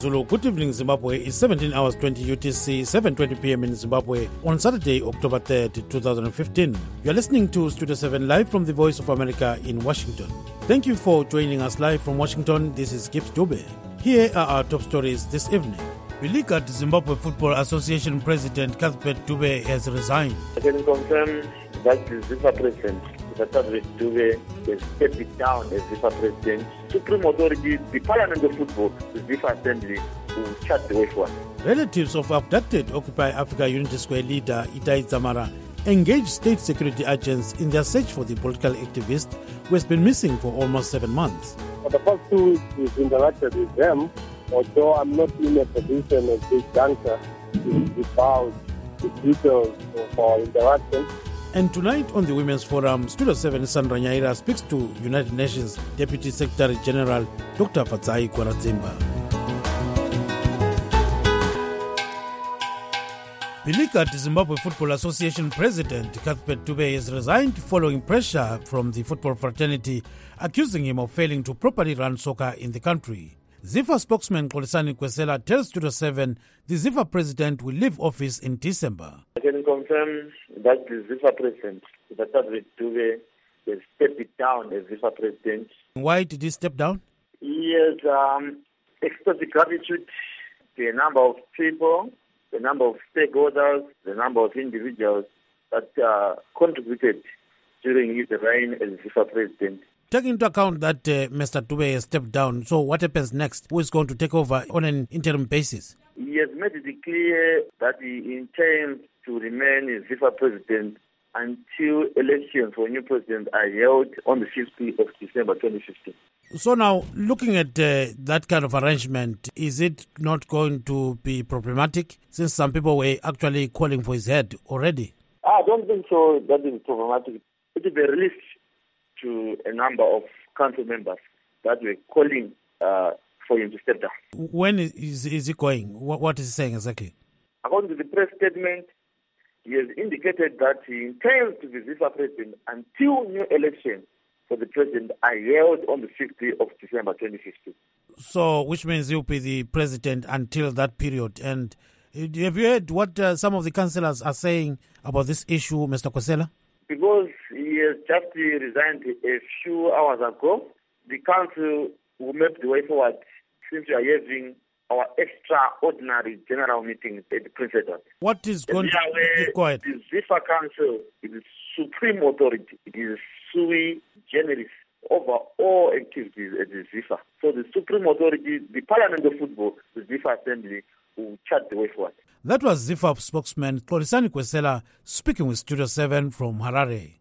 Zulu, good evening Zimbabwe. It's 17 hours 20 UTC, 7:20 p.m. in Zimbabwe on Saturday, October 3rd, 2015. You're listening to Studio 7 live from the Voice of America in Washington. Thank you for joining us live from Washington. This is Gibbs Dube. Here are our top stories this evening. Bilikat Zimbabwe Football Association President Cuthbert Dube has resigned. I can confirm that the FIFA President, Cuthbert Dube, has stepped down as FIFA President. Supreme Authority, the Parliament of Football, the FIFA Assembly, will chart the way forward. Relatives of abducted Occupy Africa Unity Square leader Itai Dzamara engaged state security agents in their search for the political activist who has been missing for almost 7 months. For the first 2 weeks, we've interacted with them, although I'm not in a position at this juncture to divulge the details of our interaction. And tonight on the Women's Forum, Studio 7 Sandra Nyaira speaks to United Nations Deputy Secretary General Dr. Fadzai Gwaradzimba. Bilikat Zimbabwe Football Association President Cuthbert Dube has resigned following pressure from the football fraternity accusing him of failing to properly run soccer in the country. ZIFA spokesman Xolisani Kwesela tells Studio 7 the ZIFA president will leave office in December. I can confirm that the ZIFA President, Cuthbert Dube, has stepped down as ZIFA President. Why did he step down? He has expressed gratitude to a number of people, the number of stakeholders, the number of individuals that contributed during his reign as FIFA President. Taking into account that Mr. Dube has stepped down, so what happens next? Who is going to take over on an interim basis? He has made it clear that he intends to remain as FIFA President until elections for a new president are held on the 15th of December 2015. So now, looking at that kind of arrangement, is it not going to be problematic since some people were actually calling for his head already? I don't think so. That is problematic. It will be released to a number of council members that were calling for him to step down. When is he going? What is he saying exactly? According to the press statement, he has indicated that he intends to be FIFA President until new elections for the president are held on the 15th of December 2015. So, which means he'll be the president until that period. And have you heard what some of the councillors are saying about this issue, Mr. Kwesela? Because he has just resigned a few hours ago, the council will make the way forward since we are having our extraordinary general meeting at the Prince Edward. What is going to... Go ahead. The ZIFA Council is supreme authority. It is sui generis over all activities at the ZIFA. So the supreme authority, the Parliament of Football, the ZIFA Assembly, will chart the way forward. That was ZIFA spokesman Xolisani Kwesela speaking with Studio 7 from Harare.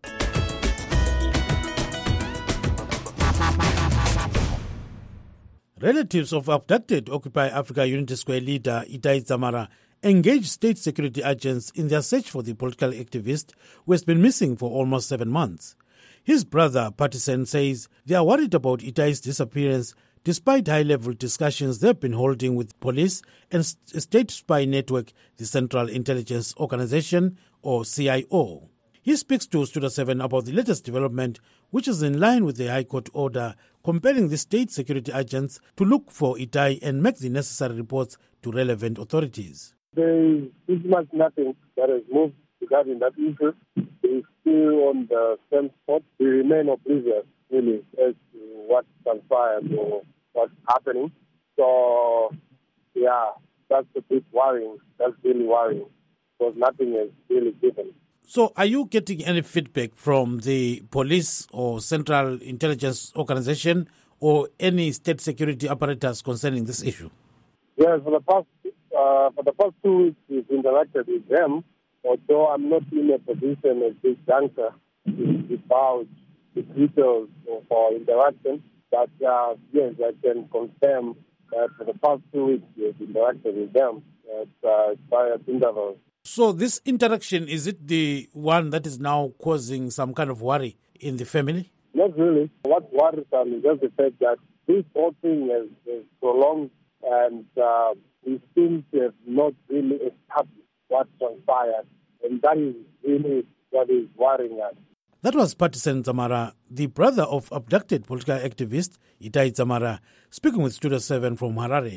Relatives of abducted Occupy Africa Unity Square leader Itai Dzamara engaged state security agents in their search for the political activist who has been missing for almost 7 months. His brother, Patisen, says they are worried about Itai's disappearance despite high-level discussions they've been holding with police and state spy network, the Central Intelligence Organization, or CIO. He speaks to Studio 7 about the latest development, which is in line with the High Court order compelling the state security agents to look for Itai and make the necessary reports to relevant authorities. There is pretty much nothing that has moved regarding that issue. It is still on the same spot. We remain oblivious, really, as to what transpired or what's happening. So, yeah, that's a bit worrying. That's really worrying because nothing is really given. So are you getting any feedback from the police or Central Intelligence Organization or any state security apparatus concerning this issue? Yes, for the first 2 weeks we've interacted with them, although I'm not in a position at this juncture to divulge the details of our interaction. But yes, I can confirm that for the past 2 weeks we've interacted with them at various intervals. So this interaction, is it the one that is now causing some kind of worry in the family? Not really. What worries me is just the fact that this whole thing has prolonged and we seem to have not really established what transpired. And that is really what is worrying us. That was Patisen Dzamara, the brother of abducted political activist Itai Dzamara, speaking with Studio 7 from Harare.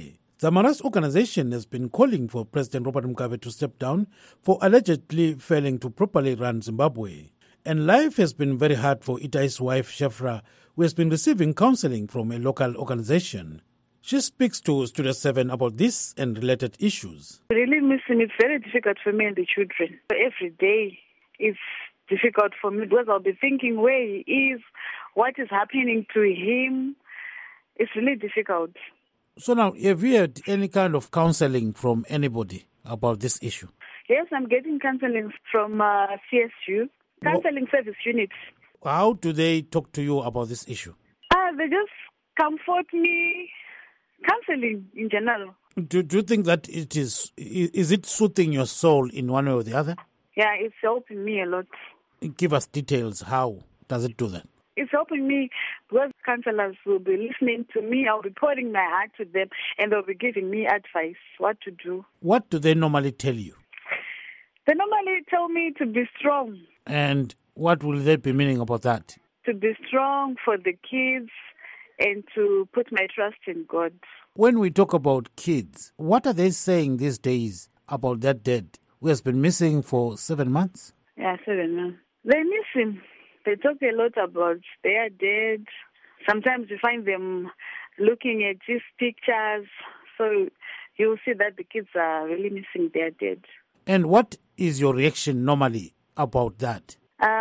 Dzamara's organization has been calling for President Robert Mugabe to step down for allegedly failing to properly run Zimbabwe. And life has been very hard for Itai's wife, Shefra, who has been receiving counseling from a local organization. She speaks to Studio 7 about this and related issues. I really miss him. It's very difficult for me and the children. Every day it's difficult for me because I'll be thinking where he is, what is happening to him. It's really difficult. So now, have you had any kind of counseling from anybody about this issue? Yes, I'm getting counseling from CSU, counseling service units. How do they talk to you about this issue? They just comfort me, counseling in general. Do you think that is it soothing your soul in one way or the other? Yeah, it's helping me a lot. Give us details. How does it do that? It's helping me because counselors will be listening to me. I'll be pouring my heart to them and they'll be giving me advice, what to do. What do they normally tell you? They normally tell me to be strong. And what will they be meaning about that? To be strong for the kids and to put my trust in God. When we talk about kids, what are they saying these days about that dad who has been missing for 7 months? Yeah, 7 months. They miss him. They talk a lot about their dad. Sometimes you find them looking at his pictures. So you'll see that the kids are really missing their dad. And what is your reaction normally about that?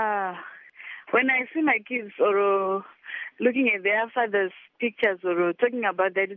When I see my kids or looking at their father's pictures or talking about that,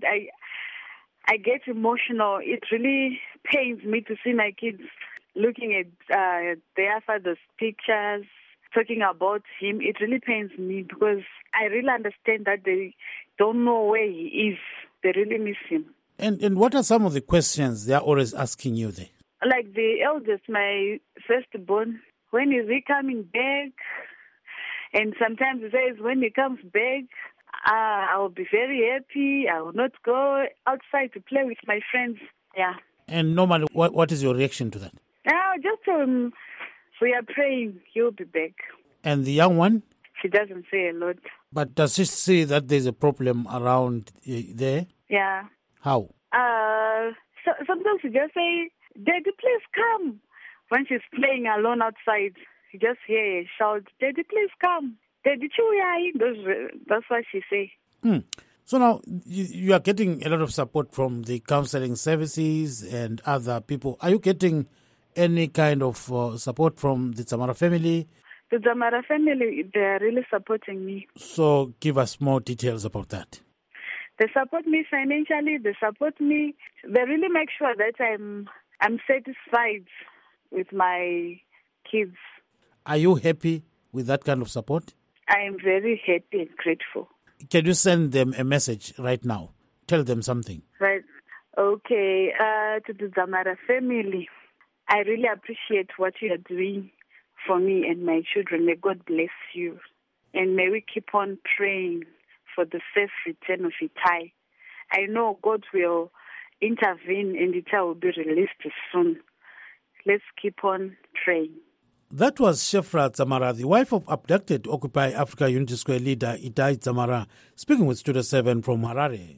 I get emotional. It really pains me to see my kids looking at their father's pictures, talking about him. It really pains me because I really understand that they don't know where he is. They really miss him. And what are some of the questions they are always asking you there? Like the eldest, my firstborn, when is he coming back? And sometimes he says, when he comes back, I will be very happy. I will not go outside to play with my friends. Yeah. And normally, what is your reaction to that? Just we are praying he'll be back. And the young one? She doesn't say a lot. But does she see that there's a problem around there? Yeah. How? So sometimes she just say, Daddy, please come. When she's playing alone outside, you just hear her shout, Daddy, please come. Daddy, that's what she say. So now, you are getting a lot of support from the counseling services and other people. Are you getting any kind of support from the Dzamara family? The Dzamara family, they are really supporting me. So give us more details about that. They support me financially. They support me. They really make sure that I'm satisfied with my kids. Are you happy with that kind of support? I am very happy and grateful. Can you send them a message right now? Tell them something. Right. Okay. To the Dzamara family, I really appreciate what you are doing for me and my children. May God bless you. And may we keep on praying for the safe return of Itai. I know God will intervene and Itai will be released soon. Let's keep on praying. That was Shefra Dzamara, the wife of abducted Occupy Africa Unity Square leader Itai Dzamara, speaking with Studio 7 from Harare.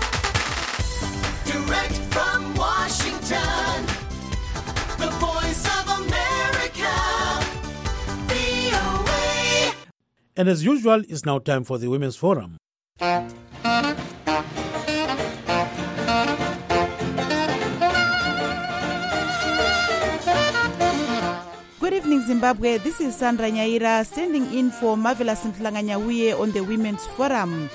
Direct from Washington, the Voice of America, VOA. And as usual, it's now time for the Women's Forum. Good evening, Zimbabwe. This is Sandra Nyaira standing in for Marvelous Ntlanganyauye on the Women's Forum.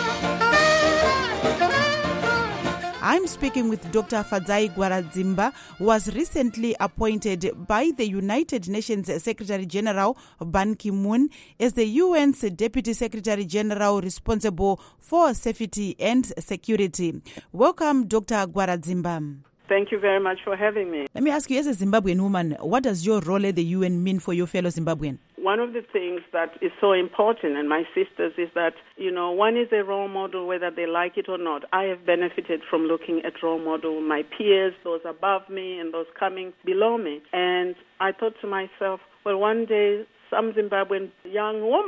I'm speaking with Dr. Fadzai Gwaradzimba, who was recently appointed by the United Nations Secretary General Ban Ki-moon as the UN's Deputy Secretary General responsible for safety and security. Welcome, Dr. Gwaradzimba. Thank you very much for having me. Let me ask you, as a Zimbabwean woman, what does your role at the UN mean for your fellow Zimbabwean? One of the things that is so important, and my sisters, is that, one is a role model whether they like it or not. I have benefited from looking at role model, my peers, those above me and those coming below me. And I thought to myself, well, one day some Zimbabwean young woman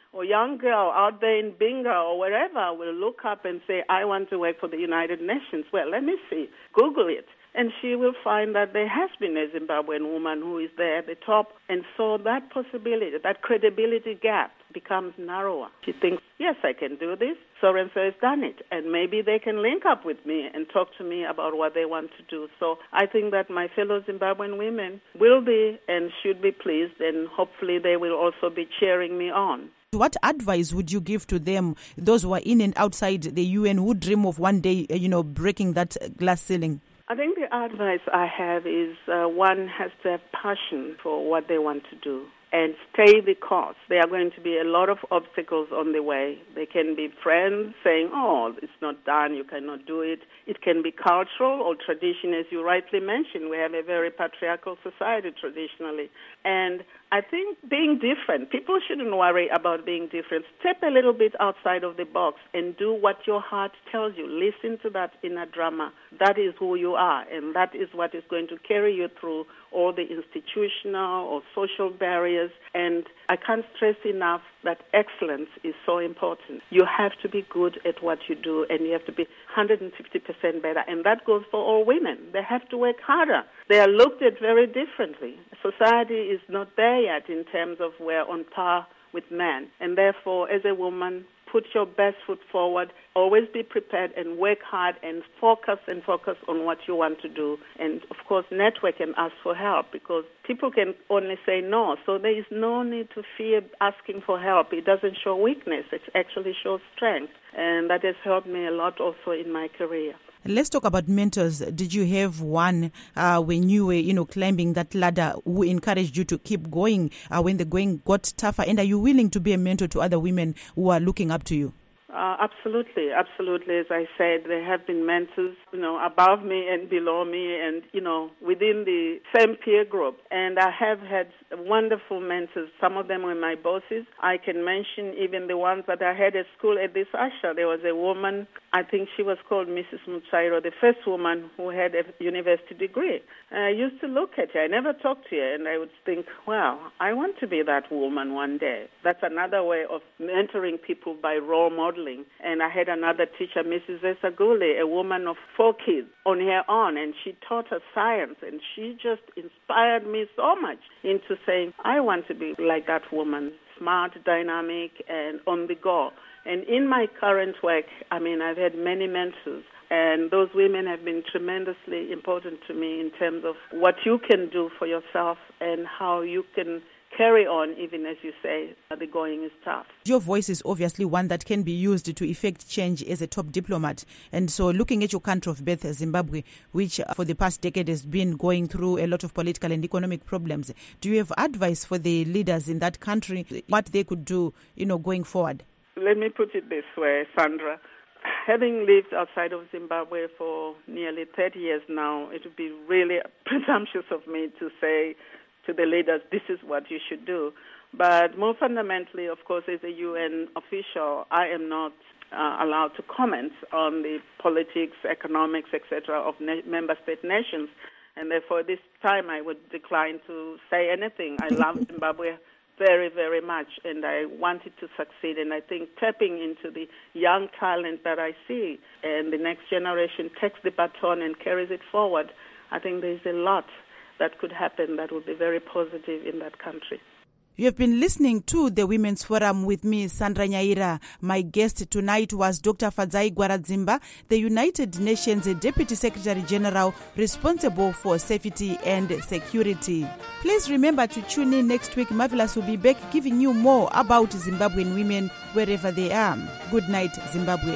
or young girl out there in Binga or wherever will look up and say, I want to work for the United Nations. Well, let me see. Google it. And she will find that there has been a Zimbabwean woman who is there at the top. And so that possibility, that credibility gap becomes narrower. She thinks, yes, I can do this. So-and-so has done it. And maybe they can link up with me and talk to me about what they want to do. So I think that my fellow Zimbabwean women will be and should be pleased, and hopefully they will also be cheering me on. What advice would you give to them, those who are in and outside the UN, who dream of one day, breaking that glass ceiling? I think the advice I have is one has to have passion for what they want to do and stay the course. There are going to be a lot of obstacles on the way. They can be friends saying, oh, it's not done, you cannot do it. It can be cultural or tradition, as you rightly mentioned. We have a very patriarchal society traditionally. And I think being different, people shouldn't worry about being different. Step a little bit outside of the box and do what your heart tells you. Listen to that inner drama. That is who you are, and that is what is going to carry you through all the institutional or social barriers. And I can't stress enough that excellence is so important. You have to be good at what you do, and you have to be 150% better. And that goes for all women. They have to work harder. They are looked at very differently. Society is not there yet in terms of we're on par with men. And therefore, as a woman, put your best foot forward, always be prepared and work hard and focus on what you want to do. And, of course, network and ask for help, because people can only say no. So there is no need to fear asking for help. It doesn't show weakness. It actually shows strength. And that has helped me a lot also in my career. Let's talk about mentors. Did you have one when you were, climbing that ladder, who encouraged you to keep going when the going got tougher? And are you willing to be a mentor to other women who are looking up to you? Absolutely. As I said, there have been mentors, above me and below me and, within the same peer group. And I have had wonderful mentors. Some of them were my bosses. I can mention even the ones that I had at school at this Usher. There was a woman, I think she was called Mrs. Mutsairo, the first woman who had a university degree. And I used to look at her. I never talked to her, and I would think, wow, I want to be that woman one day. That's another way of mentoring people by role modeling. And I had another teacher, Mrs. Esagule, a woman of 4 kids on her own, and she taught us science, and she just inspired me so much into saying, I want to be like that woman, smart, dynamic, and on the go. And in my current work, I've had many mentors, and those women have been tremendously important to me in terms of what you can do for yourself and how you can carry on, even as you say, the going is tough. Your voice is obviously one that can be used to effect change as a top diplomat. And so looking at your country of birth, Zimbabwe, which for the past decade has been going through a lot of political and economic problems, do you have advice for the leaders in that country, what they could do, going forward? Let me put it this way, Sandra. Having lived outside of Zimbabwe for nearly 30 years now, it would be really presumptuous of me to say to the leaders, this is what you should do. But more fundamentally, of course, as a UN official, I am not allowed to comment on the politics, economics, etc. of member state nations. And therefore, this time I would decline to say anything. I love Zimbabwe very, very much, and I want it to succeed. And I think tapping into the young talent that I see and the next generation takes the baton and carries it forward, I think there's a lot that could happen that would be very positive in that country. You have been listening to the Women's Forum with me, Sandra Nyaira. My guest tonight was Dr. Fadzai Gwaradzimba, the United Nations Deputy Secretary General responsible for safety and security. Please remember to tune in next week. Marvelous will be back giving you more about Zimbabwean women wherever they are. Good night, Zimbabwe.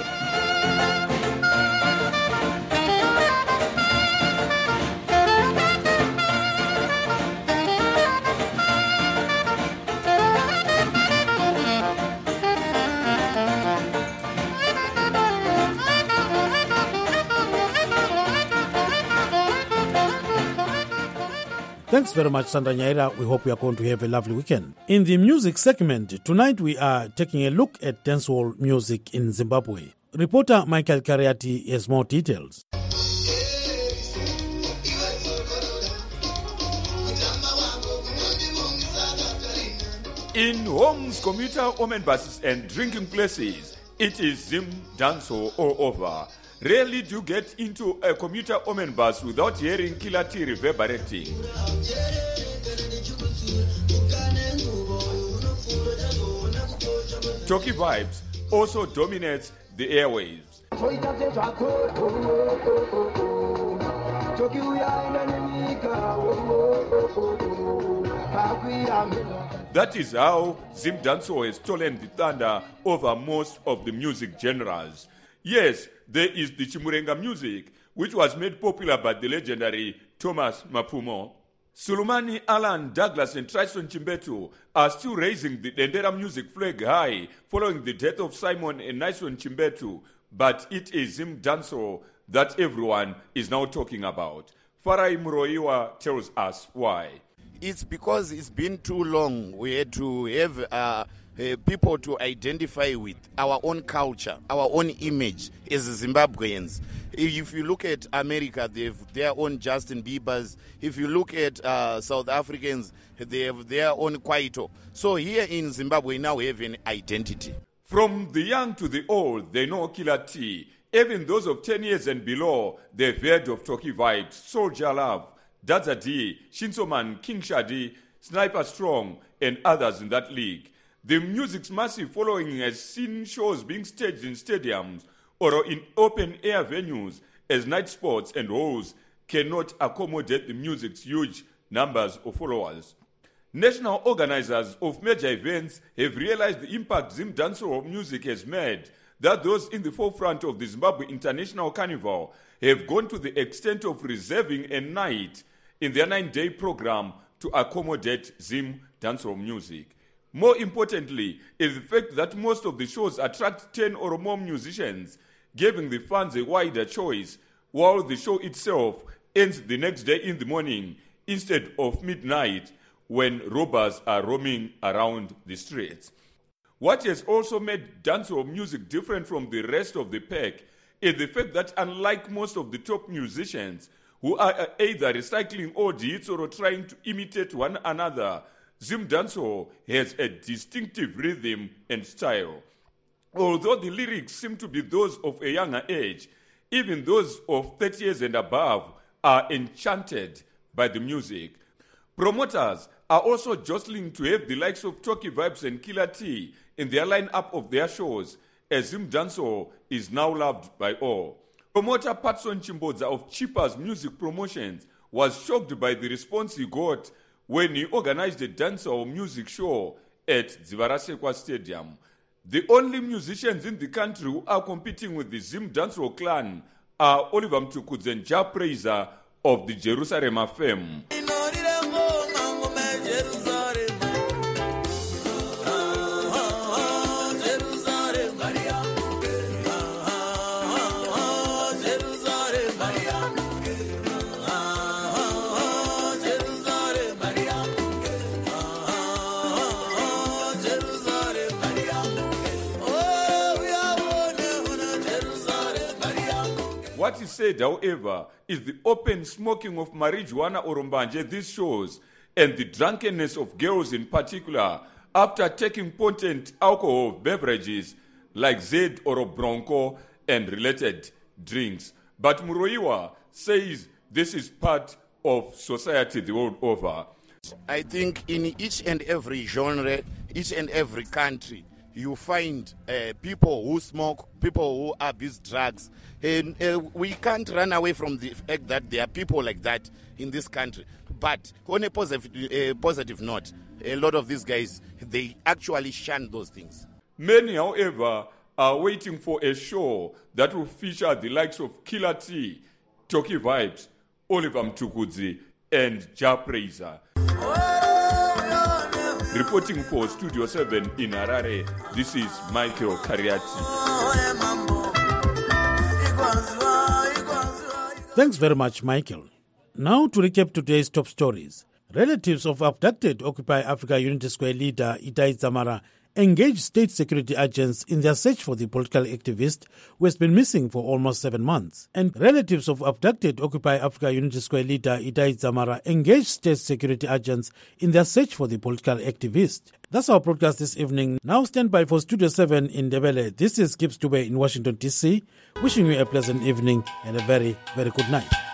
Thanks very much, Sandra Nyaira. We hope you are going to have a lovely weekend. In the music segment, tonight we are taking a look at dancehall music in Zimbabwe. Reporter Michael Kariati has more details. In homes, commuter women buses and drinking places, it is Zim Dancehall all over. Rarely do you get into a commuter women bus without hearing Killer T reverberating. Toki Vibes also dominates the airwaves. That is how Zim Dancehall has stolen the thunder over most of the music genres. Yes, there is the Chimurenga music, which was made popular by the legendary Thomas Mapumo. Sulumani, Alan, Douglas and Tristan Chimbetu are still raising the Dendera music flag high following the death of Simon and Nyson Chimbetu, but it is Zim Dancehall that everyone is now talking about. Farai Muroiwa tells us why. It's because it's been too long. We had to have people to identify with our own culture, our own image as Zimbabweans. If you look at America, they have their own Justin Biebers. If you look at South Africans, they have their own Kwaito. So here in Zimbabwe now we have an identity. From the young to the old, they know Killer T. Even those of 10 years and below, they've heard of Toki Vibes, Soldier Love, Dadza D, Shinsoman, King Shadi, Sniper Strong, and others in that league. The music's massive following has seen shows being staged in stadiums or in open-air venues as night sports and halls cannot accommodate the music's huge numbers of followers. National organizers of major events have realized the impact Zim Dancehall music has made, that those in the forefront of the Zimbabwe International Carnival have gone to the extent of reserving a night in their 9-day program to accommodate Zim Dancehall music. More importantly is the fact that most of the shows attract 10 or more musicians, giving the fans a wider choice, while the show itself ends the next day in the morning instead of midnight when robbers are roaming around the streets. What has also made dancehall music different from the rest of the pack is the fact that unlike most of the top musicians who are either recycling old hits or trying to imitate one another, Zim Dancehall has a distinctive rhythm and style. Although the lyrics seem to be those of a younger age, even those of 30 years and above are enchanted by the music. Promoters are also jostling to have the likes of Toki Vibes and Killer T in their lineup of their shows, as Zim Dancehall is now loved by all. Promoter Patson Chimbodza of Cheapers Music Promotions was shocked by the response he got when he organized a dancehall music show at Dzivarasekwa Stadium. The only musicians in the country who are competing with the Zim Dancehall clan are Oliver Mtukudze and Ja Praiser of the Jerusalem FM. What is said, however, is the open smoking of marijuana or mbanje at these shows and the drunkenness of girls in particular after taking potent alcohol beverages like Zed or Bronco and related drinks. But Muroiwa says this is part of society the world over. I think in each and every genre, each and every country, you find people who smoke, people who abuse drugs. And we can't run away from the fact that there are people like that in this country. But on a positive note, a lot of these guys, they actually shun those things. Many, however, are waiting for a show that will feature the likes of Killer T, Toki Vibes, Oliver Mtukudze, and Ja Praiser. Reporting for Studio 7 in Harare, this is Michael Kariati. Thanks very much, Michael. Now to recap today's top stories. Relatives of abducted Occupy Africa Unity Square leader Itai Dzamara engaged state security agents in their search for the political activist who has been missing for almost 7 months. And relatives of abducted Occupy Africa Unity Square leader Itai Dzamara engaged state security agents in their search for the political activist. That's our broadcast this evening. Now stand by for Studio 7 in Ndebele. This is Gibbs Dube in Washington, D.C., wishing you a pleasant evening and a very, very good night.